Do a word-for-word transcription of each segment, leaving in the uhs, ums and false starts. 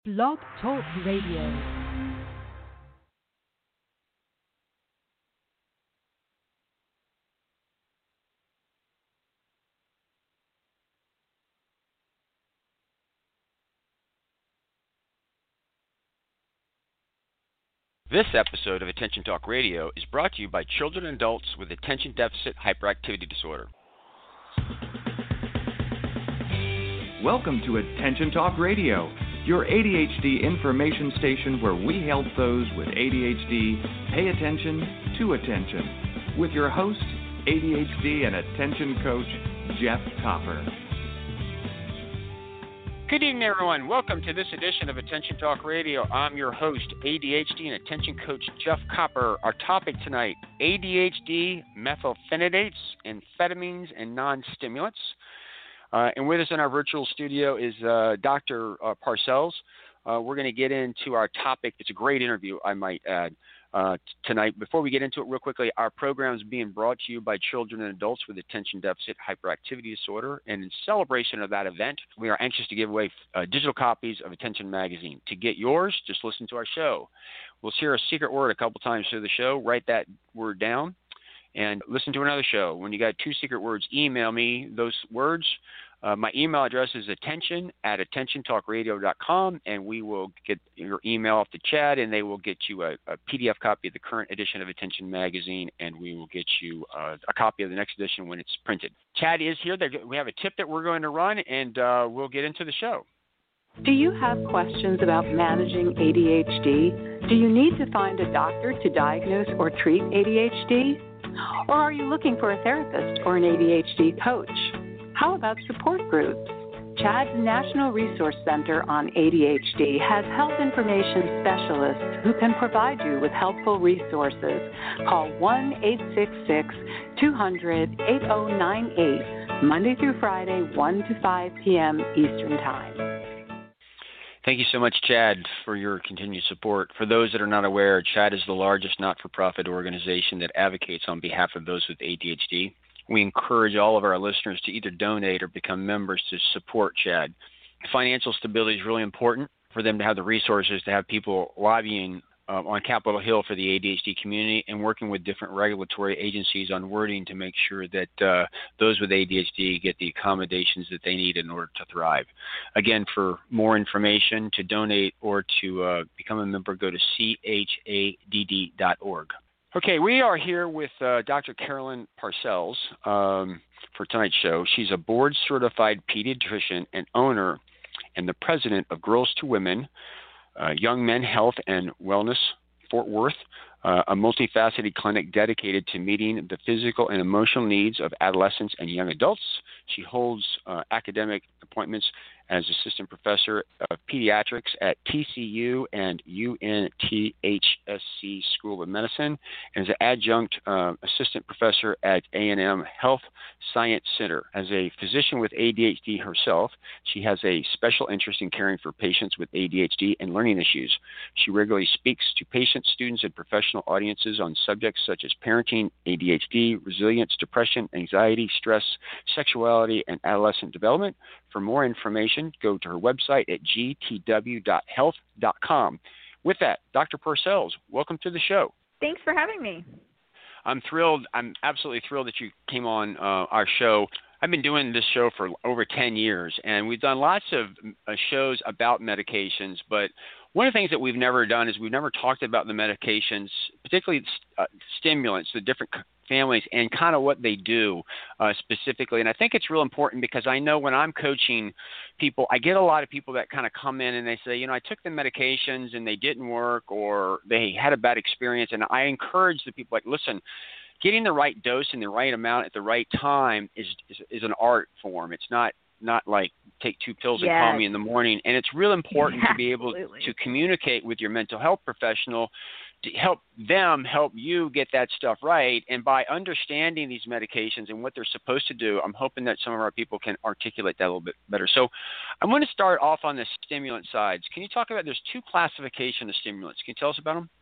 Blog Talk Radio. This episode of Attention Talk Radio is brought to you by children and adults with attention deficit hyperactivity disorder. Welcome to Attention Talk Radio, your A D H D information station where we help those with A D H D pay attention to attention. With your host, A D H D and attention coach, Jeff Copper. Good evening, everyone. Welcome to this edition of Attention Talk Radio. I'm your host, A D H D and attention coach Jeff Copper. Our topic tonight, A D H D, methylphenidates, amphetamines, and non-stimulants. Uh, and with us in our virtual studio is uh, Doctor Uh, Parcells. Uh, we're going to get into our topic. It's a great interview, I might add, uh, t- tonight. Before we get into it real quickly, our program is being brought to you by children and adults with attention deficit hyperactivity disorder. And in celebration of that event, we are anxious to give away uh, digital copies of Attention Magazine. To get yours, just listen to our show. We'll share a secret word a couple times through the show. Write that word down and listen to another show. When you got two secret words, email me those words. Uh, my email address is attention at attention talk radio dot com, and we will get your email off to Chad, and they will get you a, a P D F copy of the current edition of Attention Magazine, and we will get you uh, a copy of the next edition when it's printed. Chad is here. We have a tip that we're going to run, and uh, we'll get into the show. Do you have questions about managing A D H D? Do you need to find a doctor to diagnose or treat A D H D? Or are you looking for a therapist or an A D H D coach? How about support groups? Chad's National Resource Center on A D H D has health information specialists who can provide you with helpful resources. Call one eight six six, two hundred, eight oh nine eight, Monday through Friday, one to five p.m. Eastern Time. Thank you so much, Chad, for your continued support. For those that are not aware, Chad is the largest not-for-profit organization that advocates on behalf of those with A D H D. We encourage all of our listeners to either donate or become members to support Chad. Financial stability is really important for them to have the resources to have people lobbying uh, on Capitol Hill for the A D H D community and working with different regulatory agencies on wording to make sure that uh, those with A D H D get the accommodations that they need in order to thrive. Again, for more information, to donate or to uh, become a member, go to C H A D D dot org. Okay, we are here with uh, Doctor Carolyn Parcells um, for tonight's show. She's a board-certified pediatrician and owner and the president of Girls to Women, uh, Young Men Health and Wellness, Fort Worth, uh, a multifaceted clinic dedicated to meeting the physical and emotional needs of adolescents and young adults. She holds uh, academic appointments as assistant professor of pediatrics at T C U and U N T H S C School of Medicine, and as an adjunct uh, assistant professor at A and M Health Science Center. As a physician with A D H D herself, she has a special interest in caring for patients with A D H D and learning issues. She regularly speaks to patients, students, and professional audiences on subjects such as parenting, A D H D, resilience, depression, anxiety, stress, sexuality, and adolescent development. For more information, go to her website at g t w dot health dot com. With that, Doctor Parcells, welcome to the show. Thanks for having me. I'm thrilled. I'm absolutely thrilled that you came on uh, our show. I've been doing this show for over ten years, and we've done lots of uh, shows about medications, but one of the things that we've never done is we've never talked about the medications, particularly uh, stimulants, the different families, and kind of what they do uh, specifically. And I think it's real important because I know when I'm coaching people, I get a lot of people that kind of come in and they say, you know, I took the medications and they didn't work or they had a bad experience. And I encourage the people, like, listen, getting the right dose and the right amount at the right time is is, is an art form. It's not not like take two pills yes. and call me in the morning. And it's real important yeah, to be able absolutely. to communicate with your mental health professional to help them help you get that stuff right. And by understanding these medications and what they're supposed to do, I'm hoping that some of our people can articulate that a little bit better. So I want to start off on the stimulant sides. Can you talk about, there's two classifications of stimulants. Can you tell us about them?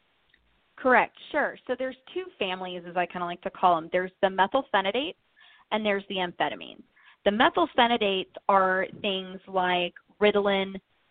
Correct, sure. So there's two families, as I kind of like to call them. There's the methylphenidates and there's the amphetamines. The methylphenidates are things like Ritalin,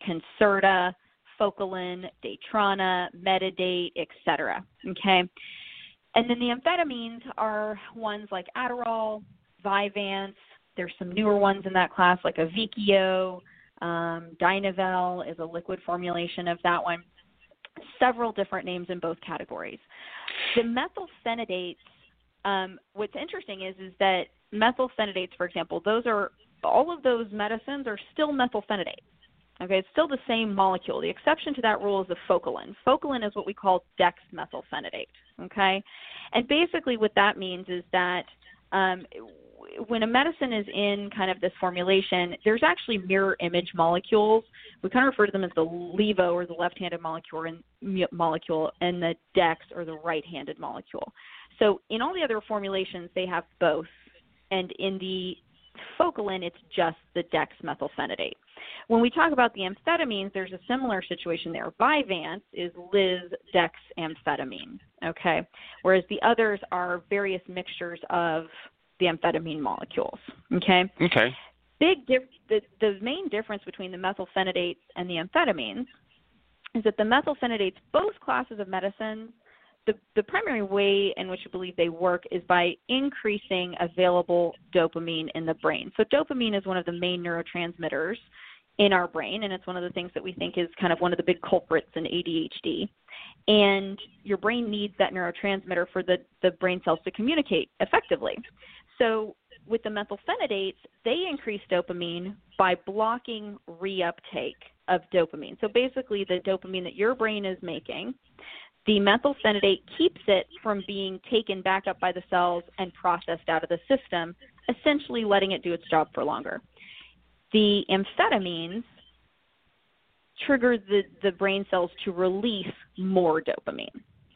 Concerta, Focalin, Daytrana, Metadate, et cetera. Okay? And then the amphetamines are ones like Adderall, Vyvanse. There's some newer ones in that class like Avikio, um, Dynavel is a liquid formulation of that one. Several different names in both categories. The methylphenidates, um, what's interesting is, is that methylphenidates, for example, those are, all of those medicines are still methylphenidate. Okay, it's still the same molecule. The exception to that rule is the Focalin. Focalin is what we call dexmethylphenidate, okay? And basically what that means is that um, when a medicine is in kind of this formulation, there's actually mirror image molecules. We kind of refer to them as the levo, or the left-handed molecule, and molecule, and the dex, or the right-handed molecule. So in all the other formulations, they have both. And in the Focalin, it's just the dexmethylphenidate. When we talk about the amphetamines, there's a similar situation there. Vyvanse is Liz-dex-amphetamine, okay, whereas the others are various mixtures of the amphetamine molecules, okay? Okay. Big dif- the, the main difference between the methylphenidates and the amphetamines is that the methylphenidates, both classes of medicine, the, the primary way in which we believe they work is by increasing available dopamine in the brain. So dopamine is one of the main neurotransmitters in our brain, and it's one of the things that we think is kind of one of the big culprits in A D H D. And your brain needs that neurotransmitter for the, the brain cells to communicate effectively. So with the methylphenidates, they increase dopamine by blocking reuptake of dopamine. So basically the dopamine that your brain is making, the methylphenidate keeps it from being taken back up by the cells and processed out of the system, essentially letting it do its job for longer. The amphetamines trigger the, the brain cells to release more dopamine.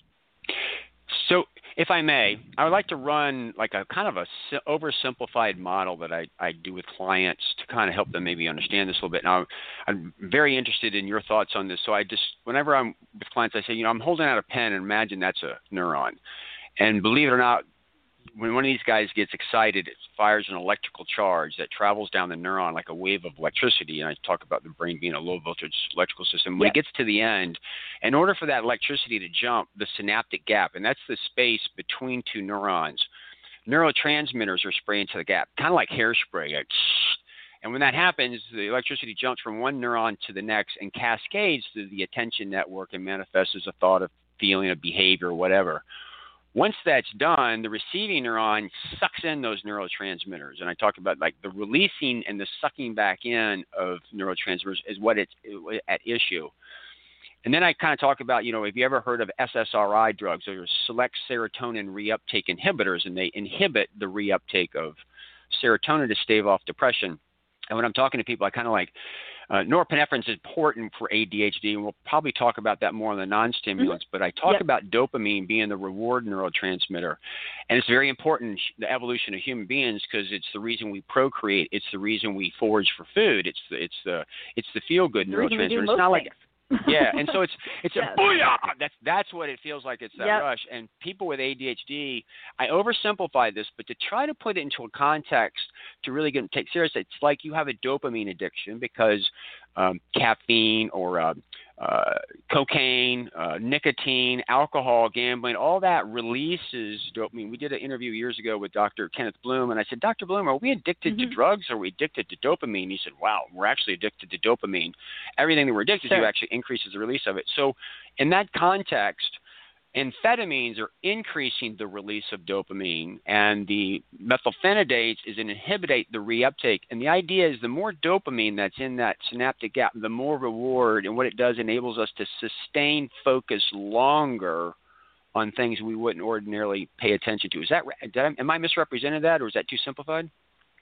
So if I may, I would like to run like a kind of a oversimplified model that I, I do with clients to kind of help them maybe understand this a little bit. Now, I'm very interested in your thoughts on this. So I just, whenever I'm with clients, I say, you know, I'm holding out a pen and imagine that's a neuron. And believe it or not, when one of these guys gets excited, it fires an electrical charge that travels down the neuron like a wave of electricity. And I talk about the brain being a low voltage electrical system. When yep. it gets to the end, in order for that electricity to jump, the synaptic gap, and that's the space between two neurons, neurotransmitters are sprayed into the gap, kind of like hairspray. Like, and when that happens, the electricity jumps from one neuron to the next and cascades through the attention network and manifests as a thought, a feeling, a behavior, whatever. Once that's done, the receiving neuron sucks in those neurotransmitters. And I talk about like the releasing and the sucking back in of neurotransmitters is what it's at issue. And then I kind of talk about, you know, have you ever heard of S S R I drugs? Those are select serotonin reuptake inhibitors, and they inhibit the reuptake of serotonin to stave off depression. And when I'm talking to people, I kind of like, uh, norepinephrine is important for A D H D, and we'll probably talk about that more on the non-stimulants, mm-hmm. but I talk yep. about dopamine being the reward neurotransmitter. And it's very important, the evolution of human beings, because it's the reason we procreate. It's the reason we forage for food. It's the, it's the, it's the feel-good neurotransmitter. It's not like yeah, and so it's it's yes. a booyah. That's that's what it feels like. It's that yep. rush. And people with A D H D, I oversimplify this, but to try to put it into a context to really get take seriously, it's like you have a dopamine addiction because um, caffeine or uh, uh, cocaine, uh, nicotine, alcohol, gambling, all that releases dopamine. We did an interview years ago with Doctor Kenneth Bloom, and I said, Doctor Bloom, are we addicted mm-hmm. to drugs or are we addicted to dopamine? He said, wow, we're actually addicted to dopamine. Everything that we're addicted sure. to actually increases the release of it. So in that context, amphetamines are increasing the release of dopamine, and the methylphenidates is an inhibit the reuptake. And the idea is the more dopamine that's in that synaptic gap, the more reward. And what it does enables us to sustain focus longer on things we wouldn't ordinarily pay attention to. Is that did I, am I misrepresenting that, or is that too simplified?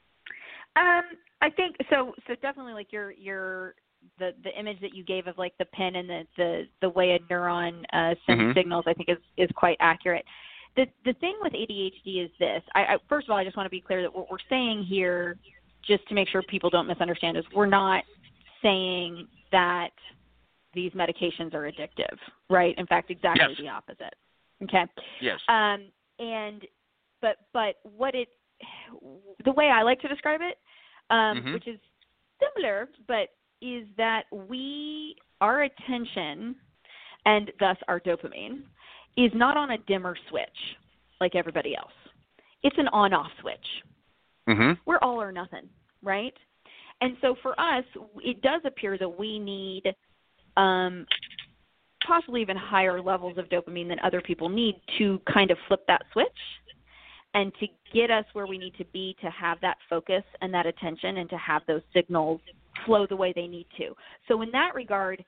Um, I think so. So definitely, like your your. the the image that you gave of like the pin and the the, the way a neuron uh, sends mm-hmm. signals, I think is, is quite accurate. The the thing with A D H D is this. I, I first of all, I just want to be clear that what we're saying here, just to make sure people don't misunderstand, is we're not saying that these medications are addictive, right? In fact, exactly yes. the opposite. Okay. Yes. Um. And but but what it the way I like to describe it, um, mm-hmm. which is similar, but is that we, our attention, and thus our dopamine, is not on a dimmer switch like everybody else. It's an on-off switch. Mm-hmm. We're all or nothing, right? And so for us, it does appear that we need um, possibly even higher levels of dopamine than other people need to kind of flip that switch and to get us where we need to be to have that focus and that attention and to have those signals flow the way they need to. So in that regard,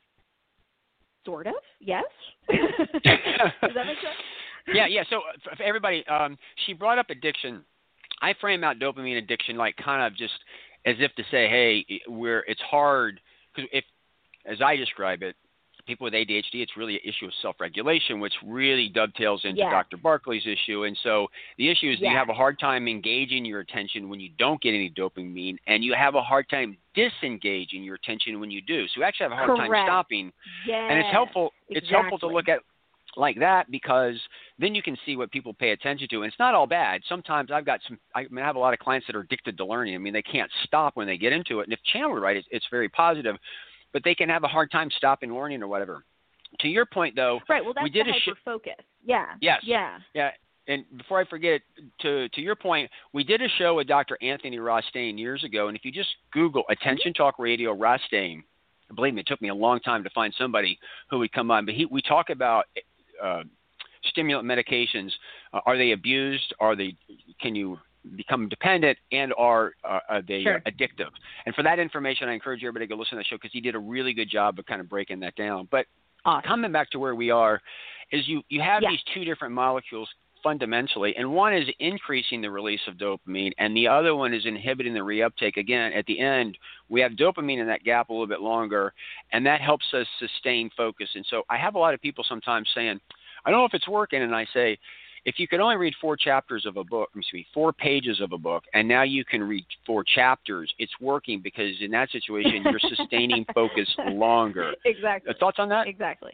sort of, yes. Does that make sense? Yeah, yeah. So for everybody, um, she brought up addiction. I frame out dopamine addiction like kind of just as if to say, hey, we're it's hard because if, as I describe it, people with A D H D, it's really an issue of self-regulation, which really dovetails into yeah. Doctor Barkley's issue. And so the issue is yeah. that you have a hard time engaging your attention when you don't get any dopamine, and you have a hard time disengaging your attention when you do. So you actually have a hard Correct. time stopping. Yes, and it's helpful. Exactly. It's helpful to look at like that because then you can see what people pay attention to. And it's not all bad. Sometimes I've got some, I, mean, I have a lot of clients that are addicted to learning. I mean, they can't stop when they get into it. And if channeled right, it's, it's very positive, but they can have a hard time stopping learning or whatever. To your point, though, right. Well, that's we did the a sh- hyper-focus. Yeah. Yes. Yeah. Yeah. And before I forget, to to your point, we did a show with Doctor Anthony Rostaine years ago, and if you just Google Attention Talk Radio Rostaine, believe me, it took me a long time to find somebody who would come on. But he, we talk about uh, stimulant medications. Uh, are they abused? Are they? Can you become dependent? And are uh, are they sure. addictive? And for that information, I encourage everybody to go listen to the show because he did a really good job of kind of breaking that down. But awesome. Coming back to where we are, is you you have yeah. these two different molecules fundamentally, and one is increasing the release of dopamine, and the other one is inhibiting the reuptake. Again, at the end, we have dopamine in that gap a little bit longer, and that helps us sustain focus. And so I have a lot of people sometimes saying, I don't know if it's working, and I say, if you could only read four chapters of a book, excuse me, four pages of a book, and now you can read four chapters, it's working because in that situation, you're sustaining focus longer. Exactly. Uh, thoughts on that? Exactly.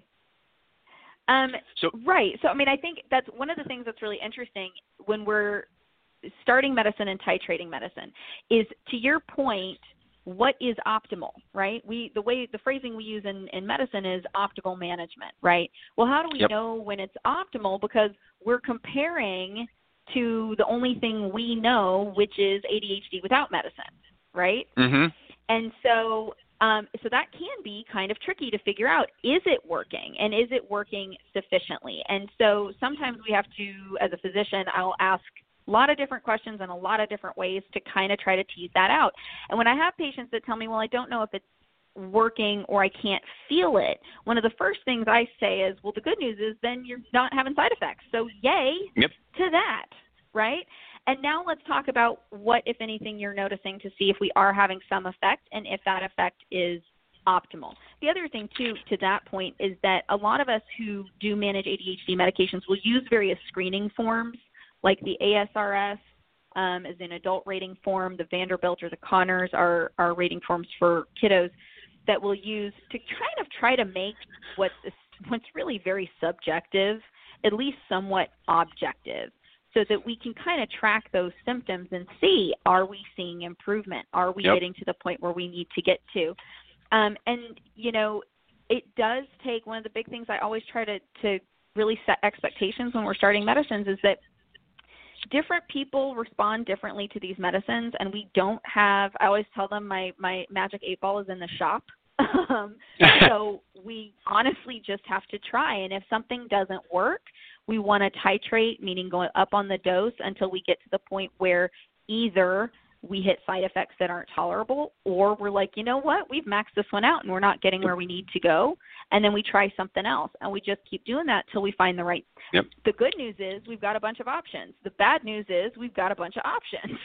Um, so, right. So, I mean, I think that's one of the things that's really interesting when we're starting medicine and titrating medicine is, to your point, what is optimal, right? We the way the phrasing we use in, in medicine is optimal management, right? Well, how do we yep. know when it's optimal? Because we're comparing to the only thing we know, which is A D H D without medicine, right? Mm-hmm. And so Um, so that can be kind of tricky to figure out, is it working and is it working sufficiently? And so sometimes we have to, as a physician, I'll ask a lot of different questions in a lot of different ways to kind of try to tease that out. And when I have patients that tell me, well, I don't know if it's working or I can't feel it, one of the first things I say is, well, the good news is then you're not having side effects. So yay yep. to that, right? And now let's talk about what, if anything, you're noticing to see if we are having some effect and if that effect is optimal. The other thing, too, to that point is that a lot of us who do manage A D H D medications will use various screening forms, like the A S R S um, is an adult rating form, the Vanderbilt or the Conners are, are rating forms for kiddos that we'll use to kind of try to make what's, what's really very subjective at least somewhat objective, so that we can kind of track those symptoms and see, are we seeing improvement? Are we yep. getting to the point where we need to get to? Um, and, you know, it does take, one of the big things I always try to, to really set expectations when we're starting medicines is that different people respond differently to these medicines, and we don't have, I always tell them my, my magic eight ball is in the shop. um, so we honestly just have to try, and if something doesn't work, we want to titrate, meaning going up on the dose until we get to the point where either we hit side effects that aren't tolerable, or we're like, you know what, we've maxed this one out and we're not getting where we need to go, and then we try something else, and we just keep doing that till we find the right. Yep. The good news is we've got a bunch of options. The bad news is we've got a bunch of options.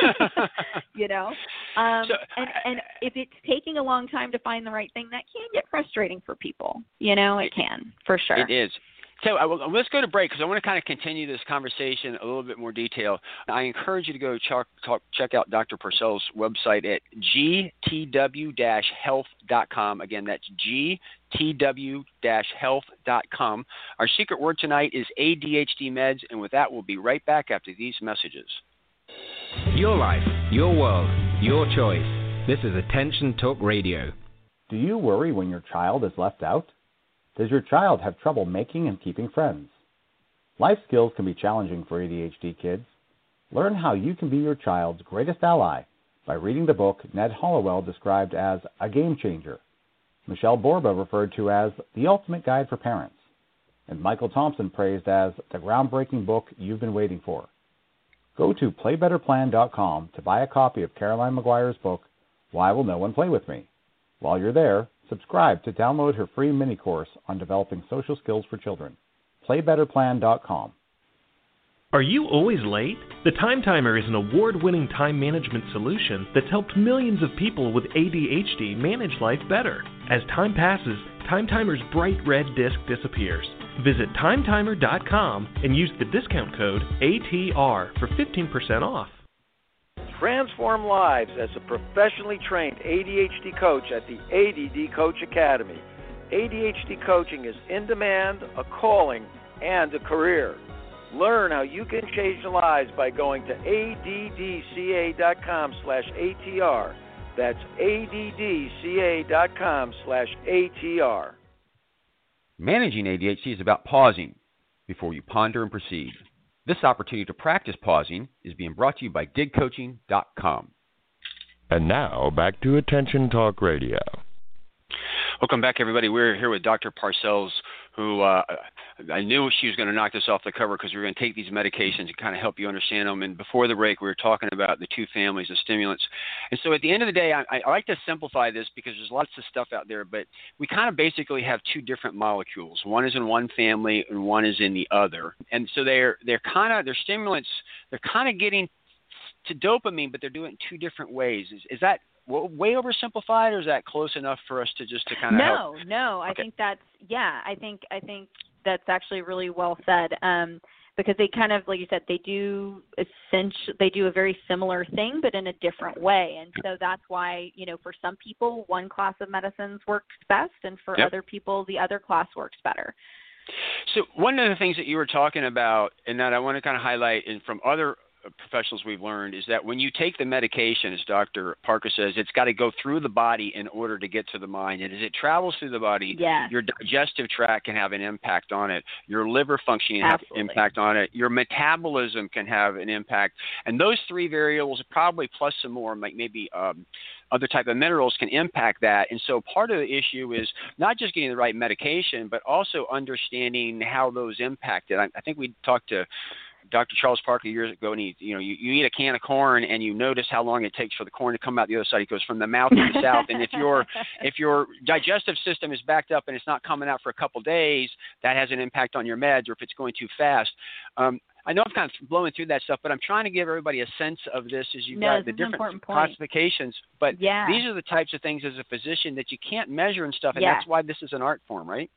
you know, um, so, and and if it's taking a long time to find the right thing, that can get frustrating for people. You know, it can for sure. It is. So I will, let's go to break because I want to kind of continue this conversation a little bit more detail. I encourage you to go check, talk, check out Doctor Purcell's website at G T W health dot com. Again, that's G T W health dot com. Our secret word tonight is A D H D meds, and with that, we'll be right back after these messages. Your life, your world, your choice. This is Attention Talk Radio. Do you worry when your child is left out? Does your child have trouble making and keeping friends? Life skills can be challenging for A D H D kids. Learn how you can be your child's greatest ally by reading the book Ned Hollowell described as a game changer, Michelle Borba referred to as the ultimate guide for parents, and Michael Thompson praised as the groundbreaking book you've been waiting for. Go to play better plan dot com to buy a copy of Caroline Maguire's book, Why Will No One Play With Me? While you're there, subscribe to download her free mini course on developing social skills for children. play better plan dot com. Are you always late? The Time Timer is an award-winning time management solution that's helped millions of people with A D H D manage life better. As time passes, Time Timer's bright red disc disappears. Visit time timer dot com and use the discount code A T R for fifteen percent off. Transform lives as a professionally trained A D H D coach at the A D D Coach Academy. A D H D coaching is in demand, a calling, and a career. Learn how you can change lives by going to A D D C A dot com slash A T R. That's A D D C A dot com slash A T R. Managing A D H D is about pausing before you ponder and proceed. This opportunity to practice pausing is being brought to you by dig coaching dot com. And now, back to Attention Talk Radio. Welcome back, everybody. We're here with Doctor Parcells, who uh, I knew she was going to knock this off the cover because we we're going to take these medications and kind of help you understand them. And before the break, we were talking about the two families of stimulants. And so at the end of the day, I, I like to simplify this because there's lots of stuff out there, but we kind of basically have two different molecules. One is in one family and one is in the other. And so they're they're kind of, they're stimulants, they're kind of getting to dopamine, but they're doing it in two different ways. Is, is that way oversimplified, or is that close enough for us to just to kind of no help? no I okay. think that's yeah I think I think that's actually really well said, um because they kind of, like you said, they do essentially they do a very similar thing but in a different way. And so that's why, you know, for some people one class of medicines works best, and for yep. other people the other class works better. So one of the things that you were talking about, and that I want to kind of highlight, and from other professionals we've learned, is that when you take the medication, as Doctor Parker says, it's got to go through the body in order to get to the mind. And as it travels through the body, yes. your digestive tract can have an impact on it. Your liver functioning can have an impact on it. Your metabolism can have an impact. And those three variables, probably plus some more, like maybe um, other type of minerals, can impact that. And so part of the issue is not just getting the right medication, but also understanding how those impact it. I, I think we talked to Doctor Charles Parker years ago, and he, you know, you, you eat a can of corn and you notice how long it takes for the corn to come out the other side. It goes from the mouth to the south, and if your if your digestive system is backed up and it's not coming out for a couple days, that has an impact on your meds, or if it's going too fast. Um, I know I'm kind of blowing through that stuff, but I'm trying to give everybody a sense of this as you've no, got the different classifications. But yeah. these are the types of things as a physician that you can't measure and stuff, and yeah. that's why this is an art form, right?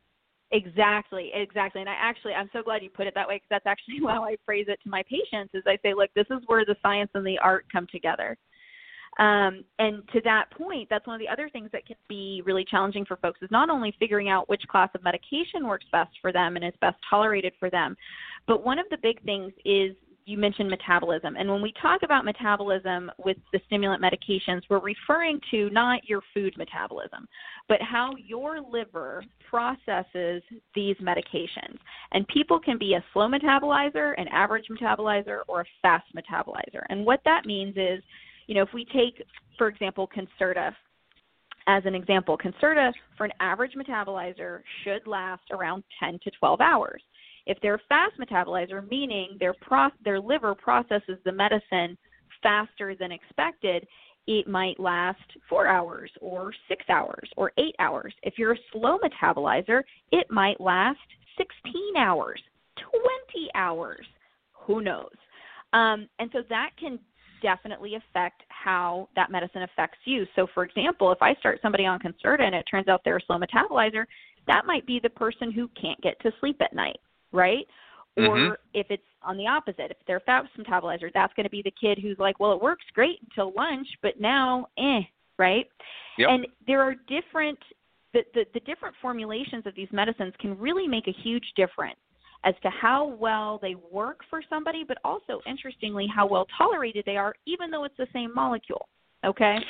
Exactly, exactly. And I actually, I'm so glad you put it that way, because that's actually how I phrase it to my patients, is I say, look, this is where the science and the art come together. Um, and to that point, that's one of the other things that can be really challenging for folks, is not only figuring out which class of medication works best for them and is best tolerated for them, but one of the big things is, you mentioned metabolism. And when we talk about metabolism with the stimulant medications, we're referring to not your food metabolism, but how your liver processes these medications. And people can be a slow metabolizer, an average metabolizer, or a fast metabolizer. And what that means is, you know, if we take, for example, Concerta as an example, Concerta for an average metabolizer should last around ten to twelve hours. If they're a fast metabolizer, meaning their pro- their liver processes the medicine faster than expected, it might last four hours or six hours or eight hours. If you're a slow metabolizer, it might last sixteen hours, twenty hours. Who knows? Um, and so that can definitely affect how that medicine affects you. So, for example, if I start somebody on Concerta and it turns out they're a slow metabolizer, that might be the person who can't get to sleep at night. Right? Mm-hmm. Or if it's on the opposite, if they're a fast metabolizer, that's going to be the kid who's like, well, it works great until lunch, but now, eh, right? Yep. And there are different, the, the, the different formulations of these medicines can really make a huge difference as to how well they work for somebody, but also, interestingly, how well tolerated they are, even though it's the same molecule. Okay?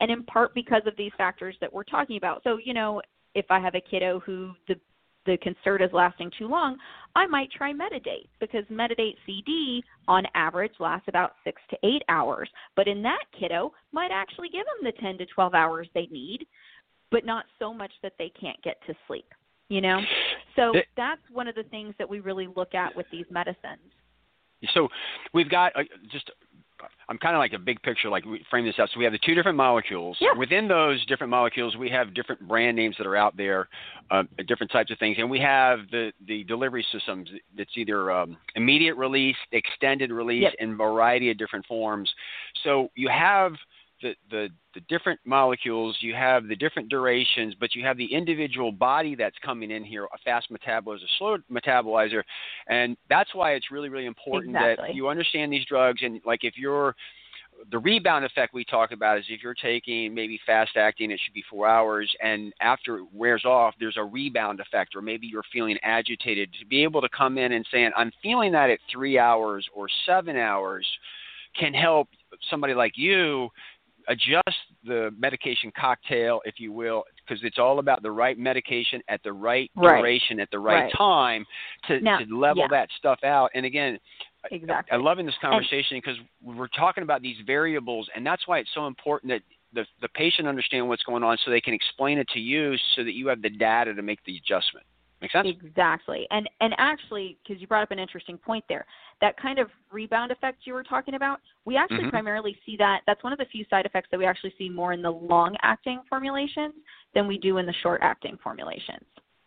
and in part because of these factors that we're talking about. So, you know, if I have a kiddo who the the concert is lasting too long, I might try Metadate, because Metadate C D on average lasts about six to eight hours. But in that kiddo might actually give them the ten to twelve hours they need, but not so much that they can't get to sleep, you know? So that's one of the things that we really look at with these medicines. So we've got uh, just – I'm kind of like a big picture, like we frame this out. So we have the two different molecules. Yeah. Within those different molecules, we have different brand names that are out there, uh, different types of things. And we have the, the delivery systems that's either um, immediate release, extended release, yep. in a variety of different forms. So you have the, the, the different molecules, you have the different durations, but you have the individual body that's coming in here, a fast metabolizer, a slow metabolizer. And that's why it's really, really important exactly. that you understand these drugs. And like if you're, the rebound effect we talk about is if you're taking maybe fast acting, it should be four hours. And after it wears off, there's a rebound effect, or maybe you're feeling agitated. To be able to come in and saying, I'm feeling that at three hours or seven hours can help somebody like you adjust the medication cocktail, if you will, because it's all about the right medication at the right, right. duration at the right, right. time to, now, to level yeah. that stuff out. And again, exactly. I, I'm loving this conversation because we're talking about these variables, and that's why it's so important that the, the patient understand what's going on so they can explain it to you so that you have the data to make the adjustment. Make sense? Exactly. And and actually, because you brought up an interesting point there, that kind of rebound effect you were talking about, we actually mm-hmm. primarily see that. That's one of the few side effects that we actually see more in the long-acting formulations than we do in the short-acting formulations.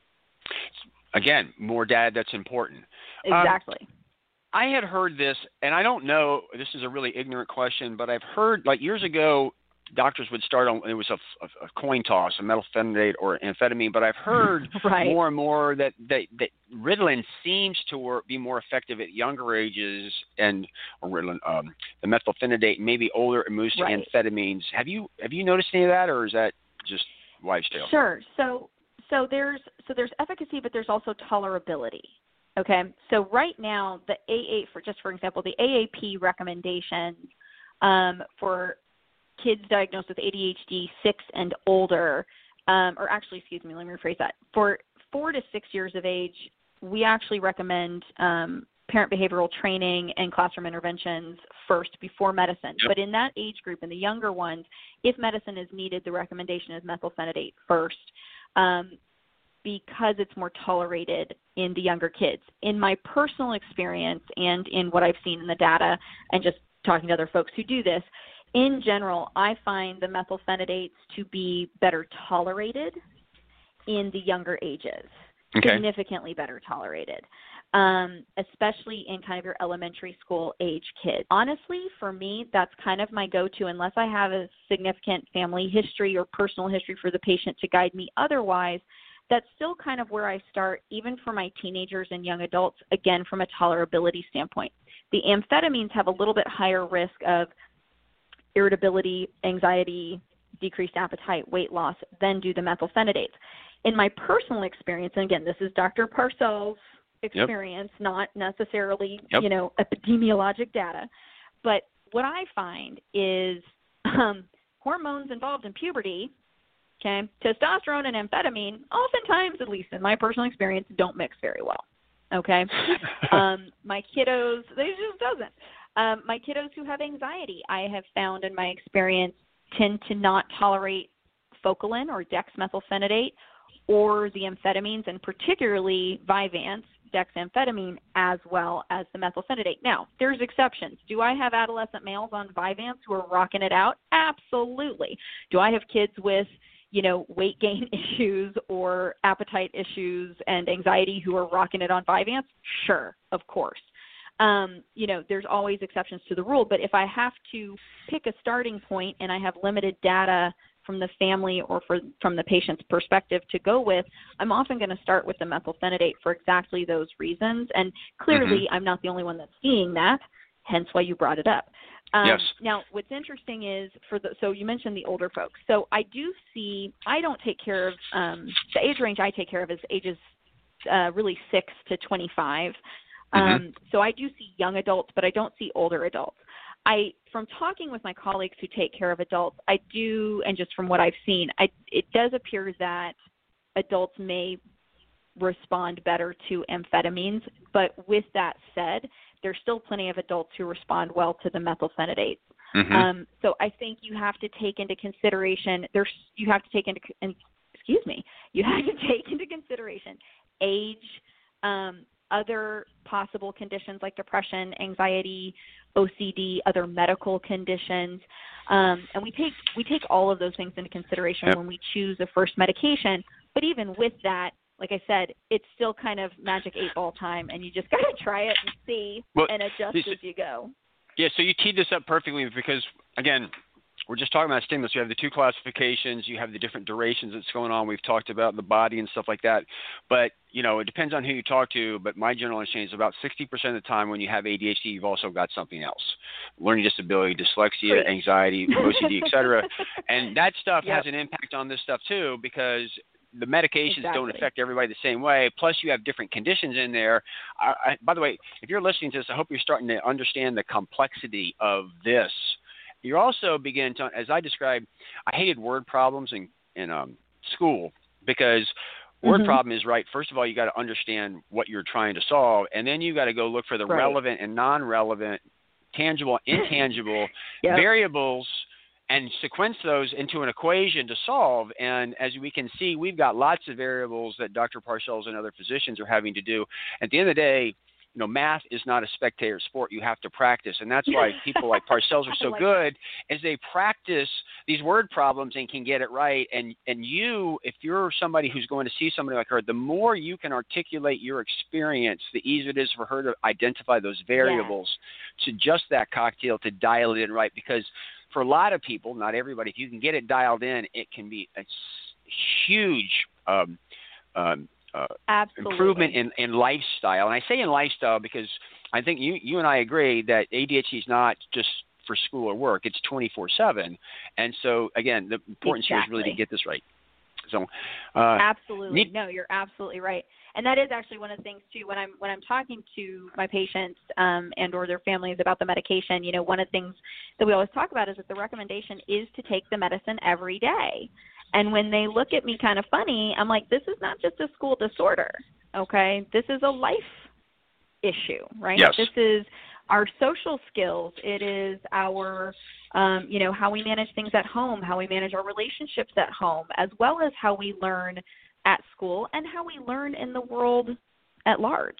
Again, more data that's important. Exactly. Um, I had heard this, and I don't know, this is a really ignorant question, but I've heard, like years ago, doctors would start on, it was a, a coin toss, a methylphenidate or amphetamine, but I've heard right. more and more that, that, that Ritalin seems to work, be more effective at younger ages, and or Ritalin, um, the methylphenidate, maybe older, it moves to right. amphetamines. Have you have you noticed any of that, or is that just wives' tale? Sure. So so there's so there's efficacy, but there's also tolerability. Okay. So right now, the A A for just for example, the A A P recommendations um, for kids diagnosed with A D H D six and older, um, or actually, excuse me, let me rephrase that. For four to six years of age, we actually recommend um, parent behavioral training and classroom interventions first before medicine. Yep. But in that age group, in the younger ones, if medicine is needed, the recommendation is methylphenidate first um, because it's more tolerated in the younger kids. In my personal experience and in what I've seen in the data and just talking to other folks who do this, in general, I find the methylphenidates to be better tolerated in the younger ages, okay. significantly better tolerated, um, especially in kind of your elementary school age kids. Honestly, for me, that's kind of my go-to unless I have a significant family history or personal history for the patient to guide me. Otherwise, that's still kind of where I start, even for my teenagers and young adults, again, from a tolerability standpoint. The amphetamines have a little bit higher risk of irritability, anxiety, decreased appetite, weight loss, than do the methylphenidates. In my personal experience, and again, this is Doctor Parcells' experience, yep. not necessarily, yep. you know, epidemiologic data, but what I find is um, hormones involved in puberty, okay, testosterone and amphetamine, oftentimes, at least in my personal experience, don't mix very well, okay? um, my kiddos, they just doesn't. Um, my kiddos who have anxiety, I have found in my experience, tend to not tolerate Focalin or dexmethylphenidate or the amphetamines, and particularly Vyvanse, dexamphetamine, as well as the methylphenidate. Now, there's exceptions. Do I have adolescent males on Vyvanse who are rocking it out? Absolutely. Do I have kids with, you know, weight gain issues or appetite issues and anxiety who are rocking it on Vyvanse? Sure, of course. Um, you know, there's always exceptions to the rule, but if I have to pick a starting point and I have limited data from the family or for, from the patient's perspective to go with, I'm often going to start with the methylphenidate for exactly those reasons. And clearly, mm-hmm. I'm not the only one that's seeing that, hence why you brought it up. Um, yes. Now, what's interesting is for the so you mentioned the older folks. So I do see I don't take care of um, the age range I take care of is ages uh, really six to twenty-five. Um, mm-hmm. So I do see young adults, but I don't see older adults. I, from talking with my colleagues who take care of adults, I do, and just from what I've seen, I, it does appear that adults may respond better to amphetamines. But with that said, there's still plenty of adults who respond well to the methylphenidates. Mm-hmm. Um, so I think you have to take into consideration, there's, you have to take into, excuse me, you have to take into consideration age, um, other possible conditions like depression, anxiety, O C D, other medical conditions, um, and we take we take all of those things into consideration yep. when we choose a first medication. But even with that, like I said, it's still kind of magic eight ball time, and you just got to try it and see well, and adjust this, as you go. Yeah, so you teed this up perfectly because, again, we're just talking about stimulus. You have the two classifications. You have the different durations that's going on. We've talked about the body and stuff like that. But, you know, it depends on who you talk to. But my general understanding is about sixty percent of the time when you have A D H D, you've also got something else. Learning disability, dyslexia, Great. anxiety, O C D, et cetera. And that stuff yep. has an impact on this stuff, too, because the medications exactly. don't affect everybody the same way. Plus, you have different conditions in there. I, I, by the way, if you're listening to this, I hope you're starting to understand the complexity of this. You also begin to, as I described, I hated word problems in, in um, school because word mm-hmm. problem is right. First of all, you got to understand what you're trying to solve, and then you got to go look for the right. relevant and non-relevant, tangible, intangible yep. variables and sequence those into an equation to solve. And as we can see, we've got lots of variables that Doctor Parcells and other physicians are having to do. At the end of the day, you know, math is not a spectator sport. You have to practice. And that's why people like Parcells are so like good is they practice these word problems and can get it right. And, and you, if you're somebody who's going to see somebody like her, the more you can articulate your experience, the easier it is for her to identify those variables, yeah. to just that cocktail to dial it in right. Because for a lot of people, not everybody, if you can get it dialed in, it can be a huge um, um, Uh, improvement in, in lifestyle. And I say in lifestyle because I think you, you and I agree that A D H D is not just for school or work. It's twenty-four seven. And so, again, the importance exactly. here is really to get this right. So, uh, Absolutely. Need- no, you're absolutely right. And that is actually one of the things, too, when I'm when I'm talking to my patients um, and or their families about the medication, you know, one of the things that we always talk about is that the recommendation is to take the medicine every day. And when they look at me kind of funny, I'm like, this is not just a school disorder, okay? This is a life issue, right? Yes. This is our social skills. It is our, um, you know, how we manage things at home, how we manage our relationships at home, as well as how we learn at school and how we learn in the world at large.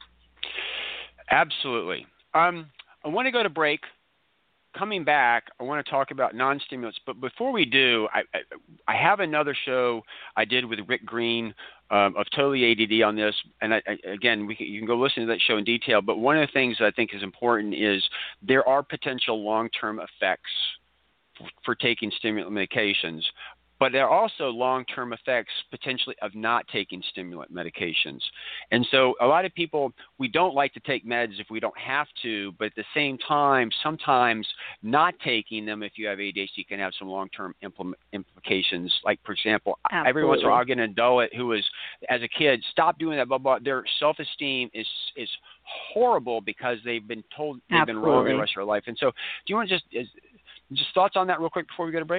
Absolutely. Um, I want to go to break. Coming back, I want to talk about non-stimulants. But before we do, I, I, I have another show I did with Rick Green um, of Totally A D D on this. And I, I, again, we can, you can go listen to that show in detail. But one of the things I think is important is there are potential long-term effects for, for taking stimulant medications. But there are also long-term effects potentially of not taking stimulant medications. And so a lot of people, we don't like to take meds if we don't have to, but at the same time, sometimes not taking them if you have A D H D can have some long-term impl- implications. Like, for example, Absolutely. every once in a while I'll get an adult who was, as a kid, stop doing that, blah, blah. Their self-esteem is is horrible because they've been told they've Absolutely. been wrong the rest of their life. And so do you want to just, is, just thoughts on that real quick before we go to break?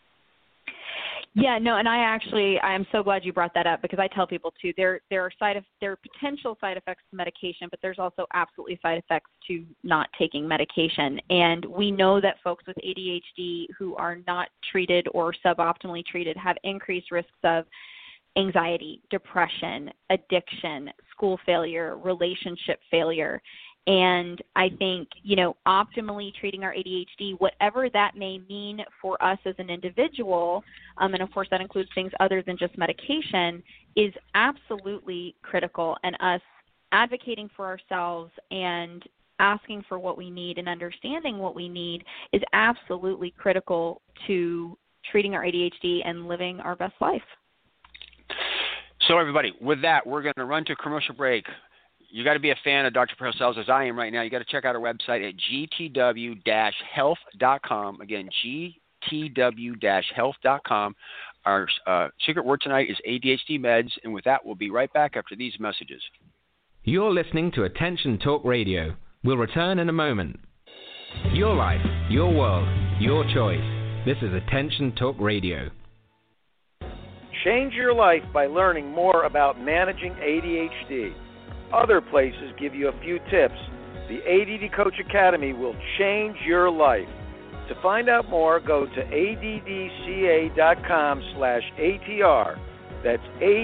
Yeah, no, and I actually, I'm so glad you brought that up because I tell people too, there there are side there are potential side effects to medication, but there's also absolutely side effects to not taking medication. And we know that folks with A D H D who are not treated or suboptimally treated have increased risks of anxiety, depression, addiction, school failure, relationship failure. And I think, you know, optimally treating our A D H D, whatever that may mean for us as an individual, um, and of course that includes things other than just medication, is absolutely critical. And us advocating for ourselves and asking for what we need and understanding what we need is absolutely critical to treating our A D H D and living our best life. So everybody, with that, we're going to run to a commercial break. You got to be a fan of Doctor Parcells, as I am right now. You got to check out our website at g t w dash health dot com. Again, g t w dash health dot com. Our uh, secret word tonight is A D H D meds, and with that, we'll be right back after these messages. You're listening to Attention Talk Radio. We'll return in a moment. Your life, your world, your choice. This is Attention Talk Radio. Change your life by learning more about managing A D H D. Other places give you a few tips. The A D D Coach Academy will change your life. To find out more, go to addca.com slash ATR. That's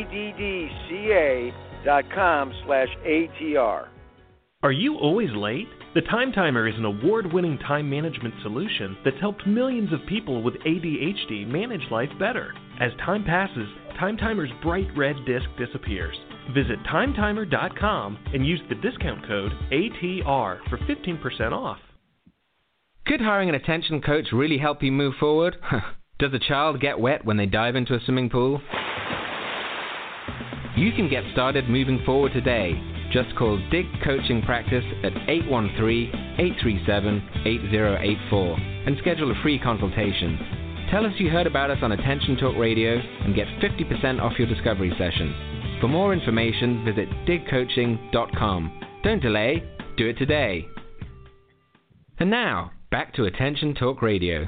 addca.com slash ATR. Are you always late? The Time Timer is an award-winning time management solution that's helped millions of people with A D H D manage life better. As time passes, Time Timer's bright red disc disappears. Visit time timer dot com and use the discount code A T R for fifteen percent off. Could hiring an attention coach really help you move forward? Does a child get wet when they dive into a swimming pool? You can get started moving forward today. Just call Dig Coaching Practice at eight one three, eight three seven, eight zero eight four and schedule a free consultation. Tell us you heard about us on Attention Talk Radio and get fifty percent off your discovery session. For more information, visit dig coaching dot com. Don't delay, do it today. And now, back to Attention Talk Radio.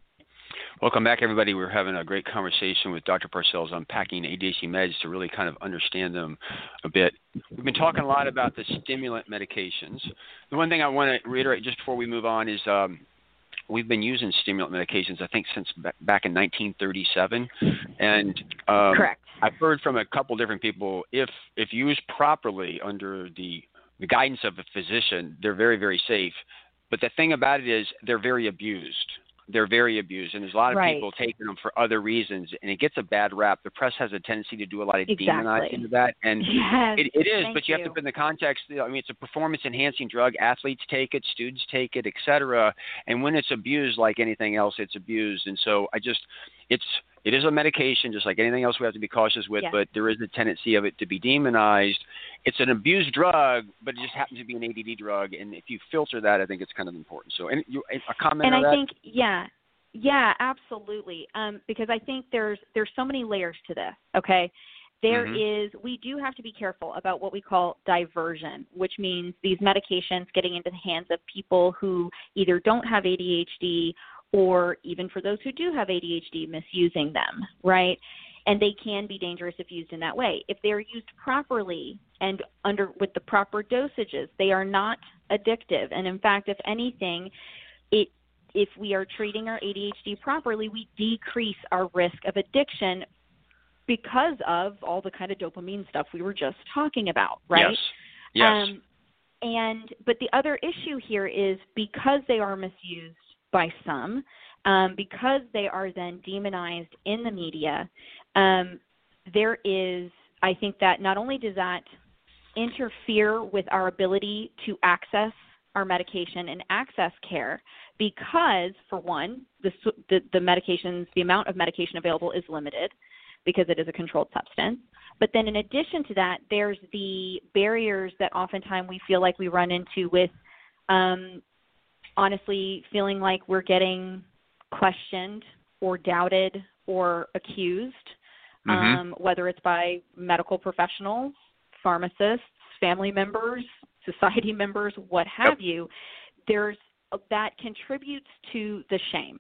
Welcome back, everybody. We're having a great conversation with Doctor Parcells unpacking A D H D meds to really kind of understand them a bit. We've been talking a lot about the stimulant medications. The one thing I want to reiterate just before we move on is um, we've been using stimulant medications, I think, since back in nineteen thirty-seven. And um, Correct. I've heard from a couple different people, if if used properly under the, the guidance of a physician, they're very, very safe. But the thing about it is they're very abused. They're very abused, and there's a lot of right. people taking them for other reasons, and it gets a bad rap. The press has a tendency to do a lot of exactly. demonizing of that, and yes. it, it is, Thank but you, you have to put in the context. I mean, it's a performance-enhancing drug. Athletes take it, students take it, et cetera, and when it's abused like anything else, it's abused. And so I just – it's it is a medication, just like anything else we have to be cautious with, yes. but there is a tendency of it to be demonized. It's an abused drug, but it just happens to be an A D D drug, and if you filter that, I think it's kind of important. So and you, a comment and on I that? think, yeah, yeah, absolutely, um, because I think there's there's so many layers to this, okay? There mm-hmm. is, we do have to be careful about what we call diversion, which means these medications getting into the hands of people who either don't have A D H D or even for those who do have A D H D, misusing them, right? And they can be dangerous if used in that way. If they're used properly and under with the proper dosages, they are not addictive. And in fact, if anything, it if we are treating our A D H D properly, we decrease our risk of addiction because of all the kind of dopamine stuff we were just talking about, right? Yes. Yes. Um, and but the other issue here is because they are misused by some, um, because they are then demonized in the media, um, there is, I think that not only does that interfere with our ability to access our medication and access care, because for one, the, the, the medications, the amount of medication available is limited because it is a controlled substance. But then in addition to that, there's the barriers that oftentimes we feel like we run into with um, honestly feeling like we're getting questioned or doubted or accused, mm-hmm. um, whether it's by medical professionals, pharmacists, family members, society members, what have yep. you. There's that contributes to the shame.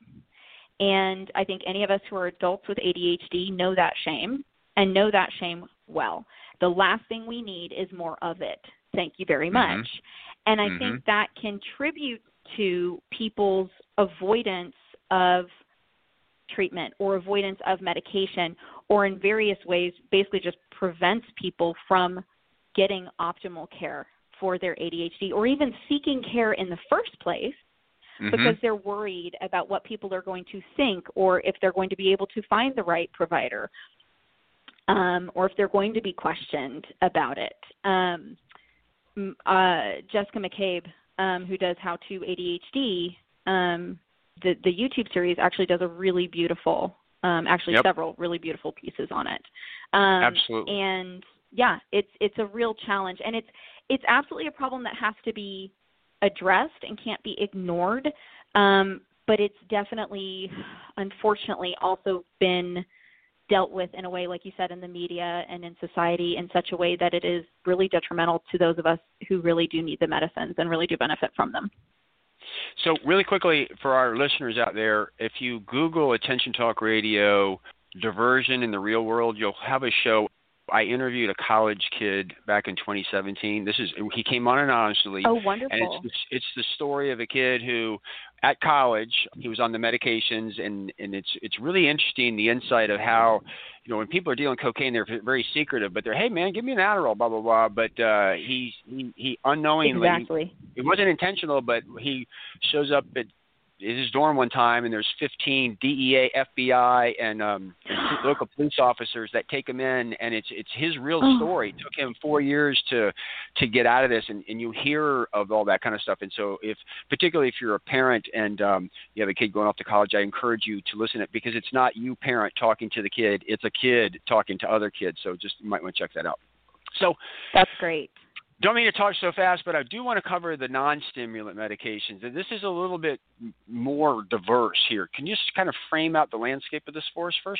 And I think any of us who are adults with A D H D know that shame and know that shame well. The last thing we need is more of it. Thank you very much. Mm-hmm. And I mm-hmm. think that contributes to people's avoidance of treatment or avoidance of medication, or in various ways basically just prevents people from getting optimal care for their A D H D or even seeking care in the first place mm-hmm. because they're worried about what people are going to think or if they're going to be able to find the right provider um, or if they're going to be questioned about it. Um, uh, Jessica McCabe, um, who does How to A D H D, um, the, the YouTube series actually does a really beautiful, um, actually yep. several really beautiful pieces on it. Um, Absolutely. And yeah, it's it's a real challenge, and it's it's absolutely a problem that has to be addressed and can't be ignored. Um, but it's definitely, unfortunately, also been dealt with in a way, like you said, in the media and in society in such a way that it is really detrimental to those of us who really do need the medicines and really do benefit from them. So really quickly for our listeners out there, if you Google Attention Talk Radio diversion in the real world, you'll have a show. I interviewed a college kid back in twenty seventeen. This is he came on anonymously. Oh, wonderful! And it's the, it's the story of a kid who, at college, he was on the medications, and, and it's it's really interesting the insight of how, you know, when people are dealing cocaine, they're very secretive, but they're, hey man, give me an Adderall, blah blah blah. But uh, he he he unknowingly, exactly. it wasn't intentional, but he shows up at his dorm one time, and there's fifteen D E A, F B I, and, um, and local police officers that take him in, and it's it's his real story. It took him four years to to get out of this, and, and you hear of all that kind of stuff. And so, if particularly if you're a parent and um, you have a kid going off to college, I encourage you to listen to it, because it's not you parent talking to the kid; it's a kid talking to other kids. So just you might want to check that out. So that's great. Don't mean to talk so fast, but I do want to cover the non-stimulant medications. And this is a little bit more diverse here. Can you just kind of frame out the landscape of this for us first?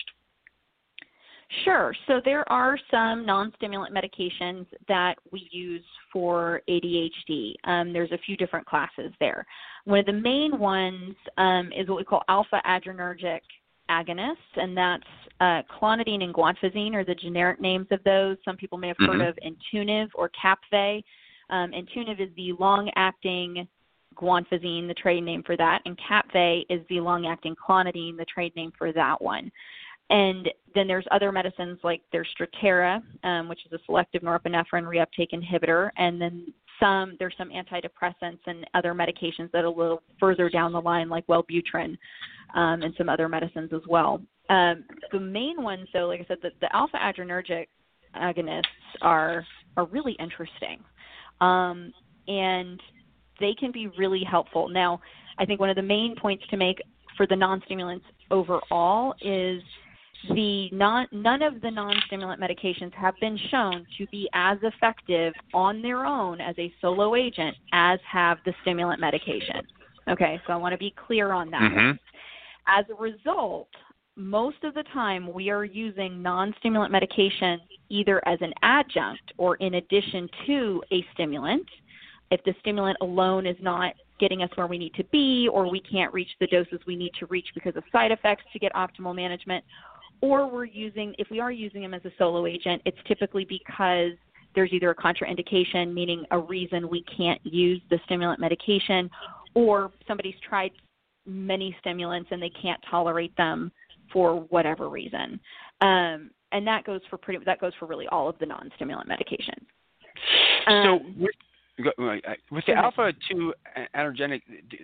Sure. So there are some non-stimulant medications that we use for A D H D. Um, there's a few different classes there. One of the main ones um, is what we call alpha-adrenergic agonists, and that's uh, clonidine and guanfacine are the generic names of those. Some people may have heard mm-hmm. of Intuniv or Capve. Um, Intuniv is the long-acting guanfacine, the trade name for that, and Capve is the long-acting clonidine, the trade name for that one. And then there's other medicines like there's Strattera, um, which is a selective norepinephrine reuptake inhibitor, and then some there's some antidepressants and other medications that are a little further down the line, like Wellbutrin, um, and some other medicines as well. Um, the main ones, though, like I said, the, the alpha-adrenergic agonists are are really interesting, um, and they can be really helpful. Now, I think one of the main points to make for the non-stimulants overall is the non, none of the non-stimulant medications have been shown to be as effective on their own as a solo agent as have the stimulant medication. Okay, so I want to be clear on that. Mm-hmm. As a result, most of the time we are using non-stimulant medication either as an adjunct or in addition to a stimulant. If the stimulant alone is not getting us where we need to be, or we can't reach the doses we need to reach because of side effects to get optimal management, or we're using, if we are using them as a solo agent, it's typically because there's either a contraindication, meaning a reason we can't use the stimulant medication, or somebody's tried many stimulants and they can't tolerate them for whatever reason. Um, and that goes for pretty, that goes for really all of the non-stimulant medications. Um, so with, with the alpha two adrenergic,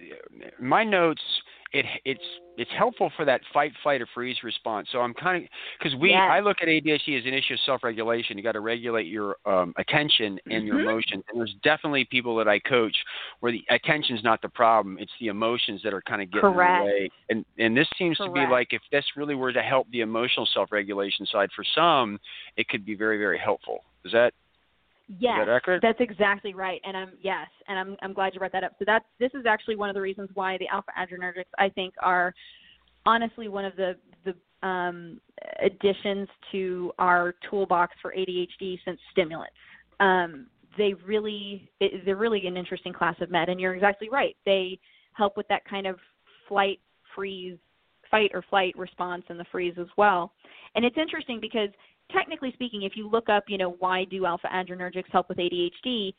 my notes, it it's it's helpful for that fight, flight, or freeze response. So I'm kind of because we yes. I look at A D H D as an issue of self-regulation. You got to regulate your um, attention and mm-hmm. your emotions. And there's definitely people that I coach where the attention's not the problem; it's the emotions that are kind of getting Correct. in the way. And and this seems Correct. to be like if this really were to help the emotional self-regulation side for some, it could be very very helpful. Is that Yes, Is that accurate? That's exactly right, and I'm yes, and I'm I'm glad you brought that up. So that's this is actually one of the reasons why the alpha adrenergics I think are honestly one of the the um, additions to our toolbox for A D H D since stimulants. Um, they really it, they're really an interesting class of med, and you're exactly right. They help with that kind of flight, freeze, fight or flight response, and the freeze as well. And it's interesting because technically speaking, if you look up, you know, why do alpha adrenergics help with A D H D,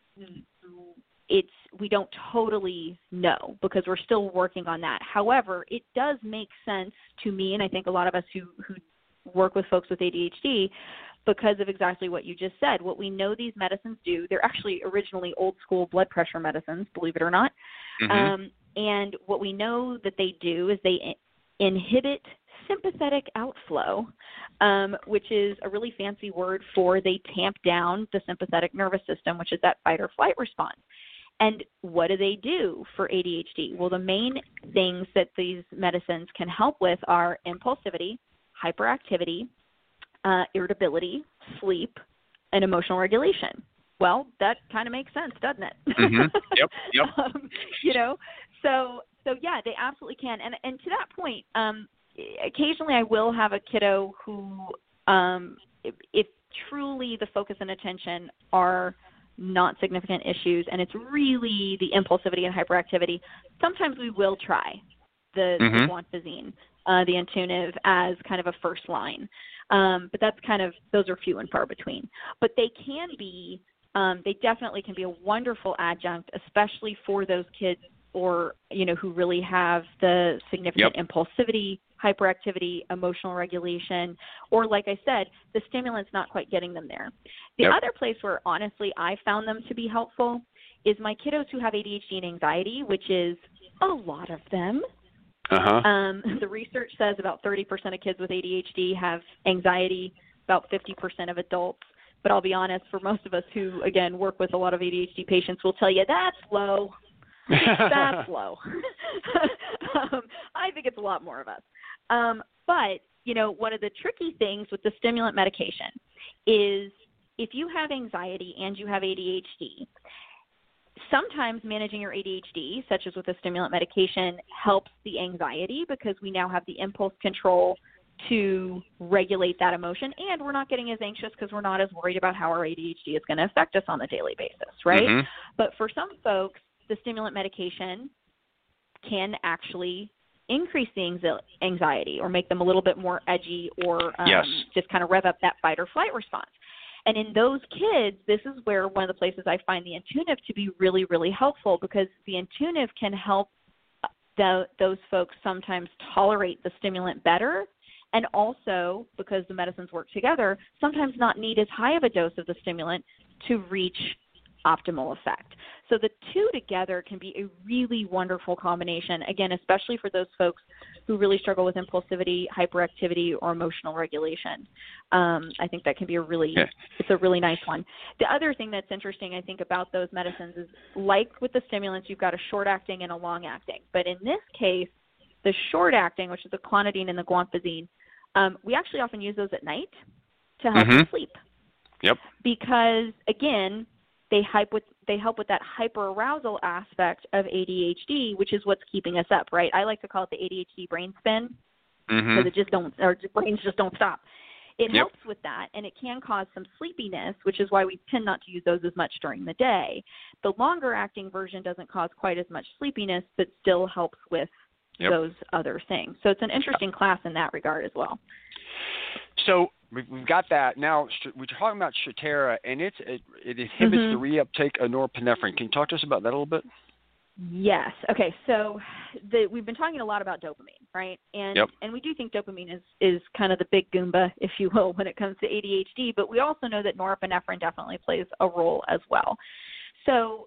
it's we don't totally know because we're still working on that. However, it does make sense to me, and I think a lot of us who, who work with folks with A D H D, because of exactly what you just said. What we know these medicines do, they're actually originally old school blood pressure medicines, believe it or not. Mm-hmm. Um, and what we know that they do is they inhibit sympathetic outflow, um, which is a really fancy word for they tamp down the sympathetic nervous system, which is that fight or flight response. And what do they do for A D H D? Well, the main things that these medicines can help with are impulsivity, hyperactivity, uh, irritability, sleep, and emotional regulation. Well, that kind of makes sense, doesn't it? Mm-hmm. Yep, yep. um, you know, so so yeah, they absolutely can. And and to that point, um, occasionally I will have a kiddo who, um, if, if truly the focus and attention are not significant issues, and it's really the impulsivity and hyperactivity, sometimes we will try the, mm-hmm. the guanfacine, uh, the Intuniv, as kind of a first line. Um, but that's kind of, those are few and far between. But they can be, um, they definitely can be a wonderful adjunct, especially for those kids or, you know, who really have the significant yep. impulsivity, hyperactivity, emotional regulation, or like I said, the stimulant's not quite getting them there. The yep. other place where honestly I found them to be helpful is my kiddos who have A D H D and anxiety, which is a lot of them. Uh-huh. Um, the research says about thirty percent of kids with A D H D have anxiety, about fifty percent of adults. But I'll be honest, for most of us who, again, work with a lot of A D H D patients, will tell you that's low. That's low. um, I think it's a lot more of us. Um, but, you know, one of the tricky things with the stimulant medication is if you have anxiety and you have A D H D, sometimes managing your A D H D, such as with a stimulant medication, helps the anxiety because we now have the impulse control to regulate that emotion, and we're not getting as anxious because we're not as worried about how our A D H D is going to affect us on a daily basis, right? Mm-hmm. But for some folks, the stimulant medication can actually increase the anxiety or make them a little bit more edgy or um, yes. just kind of rev up that fight or flight response. And in those kids, this is where one of the places I find the Intuniv to be really, really helpful, because the Intuniv can help the, those folks sometimes tolerate the stimulant better, and also, because the medicines work together, sometimes not need as high of a dose of the stimulant to reach optimal effect. So the two together can be a really wonderful combination, again, especially for those folks who really struggle with impulsivity, hyperactivity, or emotional regulation. Um, I think that can be a really, yeah. it's a really nice one. The other thing that's interesting, I think, about those medicines is, like with the stimulants, you've got a short-acting and a long-acting. But in this case, the short-acting, which is the clonidine and the guanfacine, um, we actually often use those at night to help mm-hmm. with sleep. Yep. Because, again, They, hype with, they help with that hyperarousal aspect of A D H D, which is what's keeping us up, right? I like to call it the A D H D brain spin, because mm-hmm. it just don't, our brains just don't stop. It yep. helps with that, and it can cause some sleepiness, which is why we tend not to use those as much during the day. The longer-acting version doesn't cause quite as much sleepiness, but still helps with yep. those other things. So it's an interesting class in that regard as well. So we've got that. Now, we're talking about Strattera, and it's, it, it inhibits mm-hmm. the reuptake of norepinephrine. Can you talk to us about that a little bit? Yes. Okay. So the, we've been talking a lot about dopamine, right? And yep. and we do think dopamine is, is kind of the big Goomba, if you will, when it comes to A D H D. But we also know that norepinephrine definitely plays a role as well. So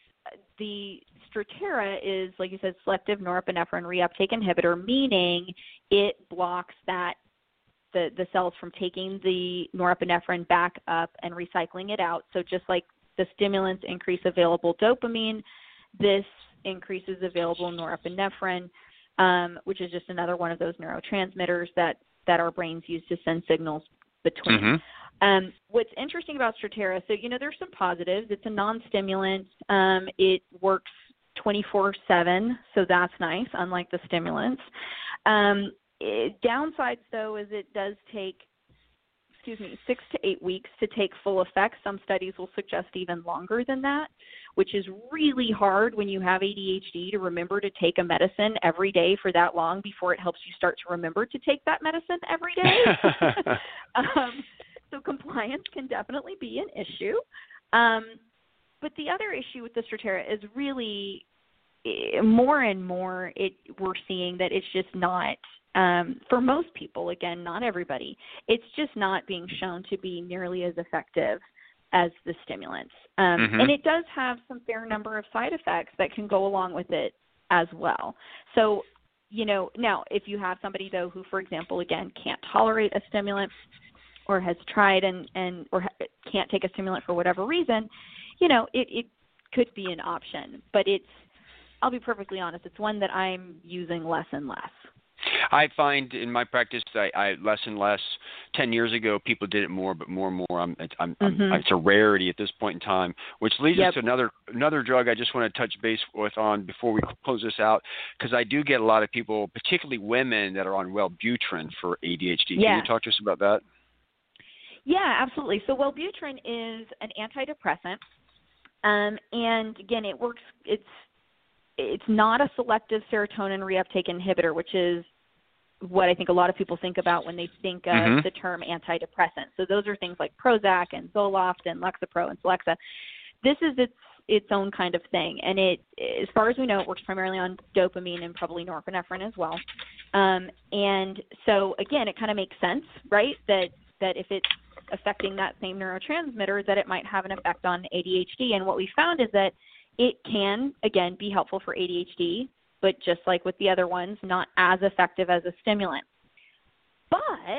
the Strattera is, like you said, selective norepinephrine reuptake inhibitor, meaning it blocks that The, the cells from taking the norepinephrine back up and recycling it out. So just like the stimulants increase available dopamine, this increases available norepinephrine, um, which is just another one of those neurotransmitters that, that our brains use to send signals between. Mm-hmm. Um, what's interesting about Strattera, so, you know, there's some positives. It's a non-stimulant. Um, it works twenty-four seven, so that's nice, unlike the stimulants. Um, It, downsides, though, is it does take, excuse me, six to eight weeks to take full effect. Some studies will suggest even longer than that, which is really hard when you have A D H D to remember to take a medicine every day for that long before it helps you start to remember to take that medicine every day. um, so compliance can definitely be an issue. Um, but the other issue with the Strattera is really more and more it we're seeing that it's just not, Um, for most people, again, not everybody, it's just not being shown to be nearly as effective as the stimulants. Um, mm-hmm. And it does have some fair number of side effects that can go along with it as well. So, you know, now if you have somebody, though, who, for example, again, can't tolerate a stimulant or has tried and, and or ha- can't take a stimulant for whatever reason, you know, it, it could be an option. But it's, I'll be perfectly honest, it's one that I'm using less and less. I find in my practice, I, I less and less. Ten years ago, people did it more, but more and more, I'm, I'm, mm-hmm. I'm, it's a rarity at this point in time. Which leads yep. us to another another drug I just want to touch base with on before we close this out, because I do get a lot of people, particularly women, that are on Wellbutrin for A D H D. Yeah. Can you talk to us about that? Yeah, absolutely. So Wellbutrin is an antidepressant. Um, and again, it works. It's it's not a selective serotonin reuptake inhibitor, which is what I think a lot of people think about when they think of mm-hmm. the term antidepressant. So those are things like Prozac and Zoloft and Lexapro and Celexa. This is its its own kind of thing, and it, as far as we know, it works primarily on dopamine and probably norepinephrine as well. Um, and so again, it kind of makes sense, right? That that if it's affecting that same neurotransmitter, that it might have an effect on A D H D. And what we found is that it can, again, be helpful for A D H D, but just like with the other ones, not as effective as a stimulant. But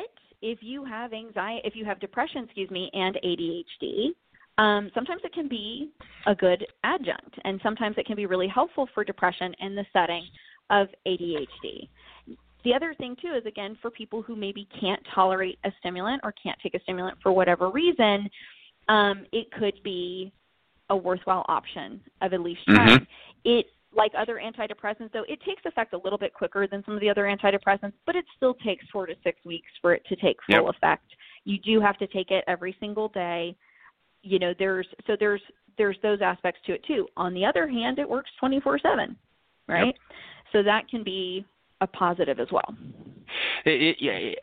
if you have anxiety, if you have depression, excuse me, and A D H D, um, sometimes it can be a good adjunct, and sometimes it can be really helpful for depression in the setting of A D H D. The other thing, too, is, again, for people who maybe can't tolerate a stimulant or can't take a stimulant for whatever reason, um, it could be a worthwhile option of at least trying. Mm-hmm. It, like other antidepressants, though, it takes effect a little bit quicker than some of the other antidepressants, but it still takes four to six weeks for it to take full yep. effect. You do have to take it every single day. You know, there's so there's there's those aspects to it, too. On the other hand, it works twenty-four seven, right? Yep. So that can be a positive as well. It, it, yeah, it,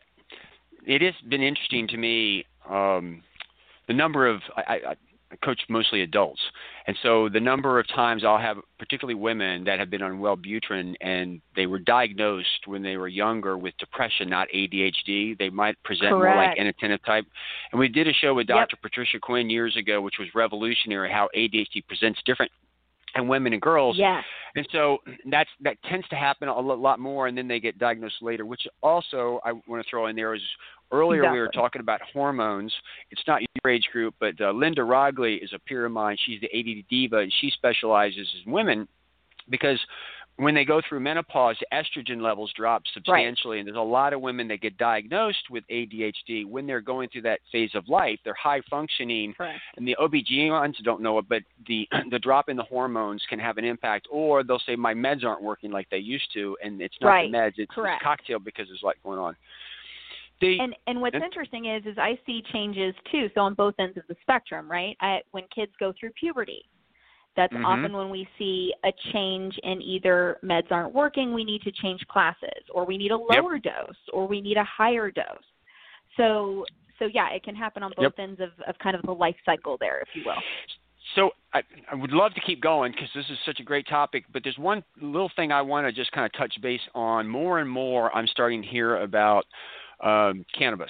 it has been interesting to me, um, the number of, I, I, I coach mostly adults, and so the number of times I'll have, particularly women that have been on Wellbutrin, and they were diagnosed when they were younger with depression, not A D H D. They might present Correct. more like inattentive type. And we did a show with Doctor Yep. Patricia Quinn years ago, which was revolutionary, how A D H D presents different in women and girls. Yes. And so that's that tends to happen a lot more, and then they get diagnosed later, which also I want to throw in there is earlier exactly. we were talking about hormones. It's not your age group, but uh, Linda Rogley is a peer of mine. She's the A D D diva, and she specializes in women because when they go through menopause, estrogen levels drop substantially, right. and there's a lot of women that get diagnosed with A D H D when they're going through that phase of life. They're high functioning, Correct. and the O B G Y Ns don't know it, but the the drop in the hormones can have an impact, or they'll say my meds aren't working like they used to, and it's not right. the meds, it's Correct. the cocktail because there's a lot going on. The, and and what's and, interesting is is I see changes too, so on both ends of the spectrum, right? I, when kids go through puberty. That's mm-hmm. often when we see a change in either meds aren't working, we need to change classes, or we need a lower yep. dose, or we need a higher dose. So, so yeah, it can happen on both yep. ends of, of kind of the life cycle there, if you will. So I, I would love to keep going because this is such a great topic, but there's one little thing I want to just kind of touch base on. More and more I'm starting to hear about um, cannabis.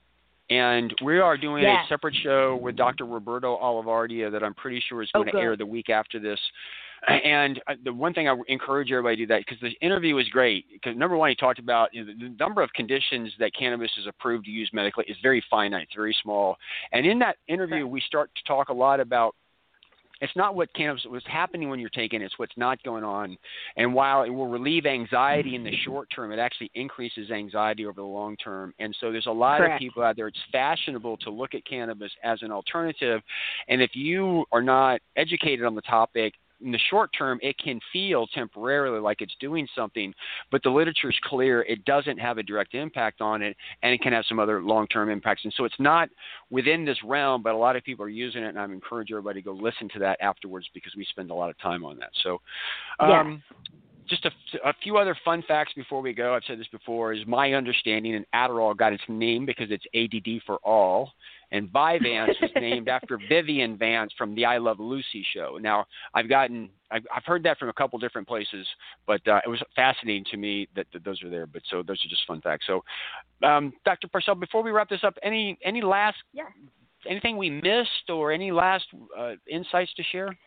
And we are doing yes. a separate show with Doctor Roberto Olivardia that I'm pretty sure is going oh, to air the week after this. And the one thing I encourage everybody to do that, because the interview was great, because number one, he talked about you know, the number of conditions that cannabis is approved to use medically is very finite, it's very small. And in that interview, right. we start to talk a lot about it's not what cannabis was happening when you're taking it, it's what's not going on. And while it will relieve anxiety in the short term, it actually increases anxiety over the long term. And so there's a lot Correct. of people out there, it's fashionable to look at cannabis as an alternative. And if you are not educated on the topic, in the short term, it can feel temporarily like it's doing something, but the literature is clear. It doesn't have a direct impact on it, and it can have some other long-term impacts. And so it's not within this realm, but a lot of people are using it, and I'm encouraging everybody to go listen to that afterwards because we spend a lot of time on that. So um, yes. just a, a few other fun facts before we go. I've said this before, is my understanding, and Adderall got its name because it's A D D for all. And Vyvanse was named after Vivian Vance from the I Love Lucy show. Now, I've gotten, I've, I've heard that from a couple different places, but uh, it was fascinating to me that, that those are there. But so those are just fun facts. So, um, Doctor Parcell, before we wrap this up, any any last, yeah. anything we missed or any last uh, insights to share?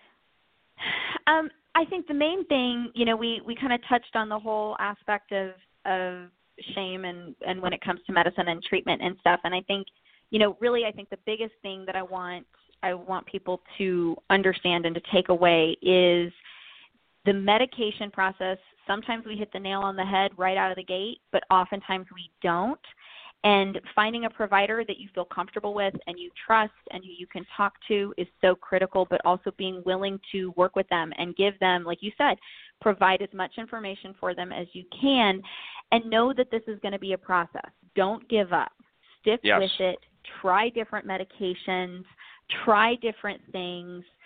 Um, I think the main thing, you know, we, we kind of touched on the whole aspect of of shame and, and when it comes to medicine and treatment and stuff, and I think. You know, really, I think the biggest thing that I want I want people to understand and to take away is the medication process. Sometimes we hit the nail on the head right out of the gate, but oftentimes we don't. And finding a provider that you feel comfortable with and you trust and you can talk to is so critical, but also being willing to work with them and give them, like you said, provide as much information for them as you can, and know that this is going to be a process. Don't give up. Stick yes. with it. Try different medications, try different things,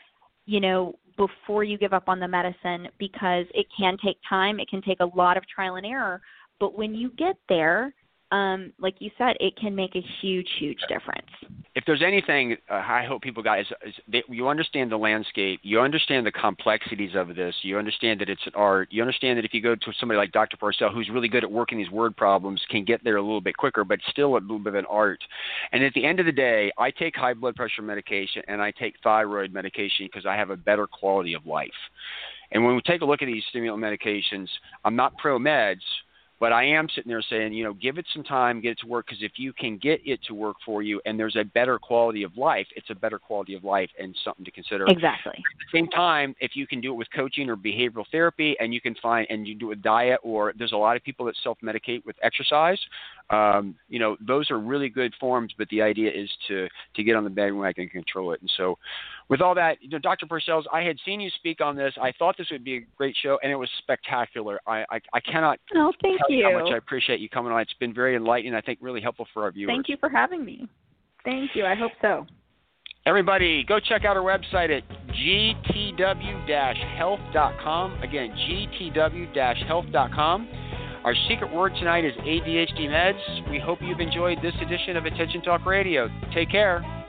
you know, before you give up on the medicine, because it can take time. It can take a lot of trial and error. But when you get there, um, like you said, it can make a huge, huge difference. If there's anything uh, I hope people got is, is that you understand the landscape, you understand the complexities of this, you understand that it's an art, you understand that if you go to somebody like Doctor Purcell, who's really good at working these word problems, can get there a little bit quicker, but still a little bit of an art. And at the end of the day, I take high blood pressure medication and I take thyroid medication because I have a better quality of life. And when we take a look at these stimulant medications, I'm not pro-meds, but I am sitting there saying, you know, give it some time, get it to work, because if you can get it to work for you and there's a better quality of life, it's a better quality of life and something to consider. Exactly. At the same time, if you can do it with coaching or behavioral therapy and you can find, and you do a diet, or there's a lot of people that self-medicate with exercise, um, you know, those are really good forms, but the idea is to, to get on the bandwagon and control it. And so with all that, you know, Doctor Purcell, I had seen you speak on this. I thought this would be a great show, and it was spectacular. I, I, I cannot oh, thank tell you. you how much I appreciate you coming on. It's been very enlightening, I think really helpful for our viewers. Thank you for having me. Thank you. I hope so. Everybody, go check out our website at g t w dash health dot com. Again, g t w dash health dot com. Our secret word tonight is A D H D meds. We hope you've enjoyed this edition of Attention Talk Radio. Take care.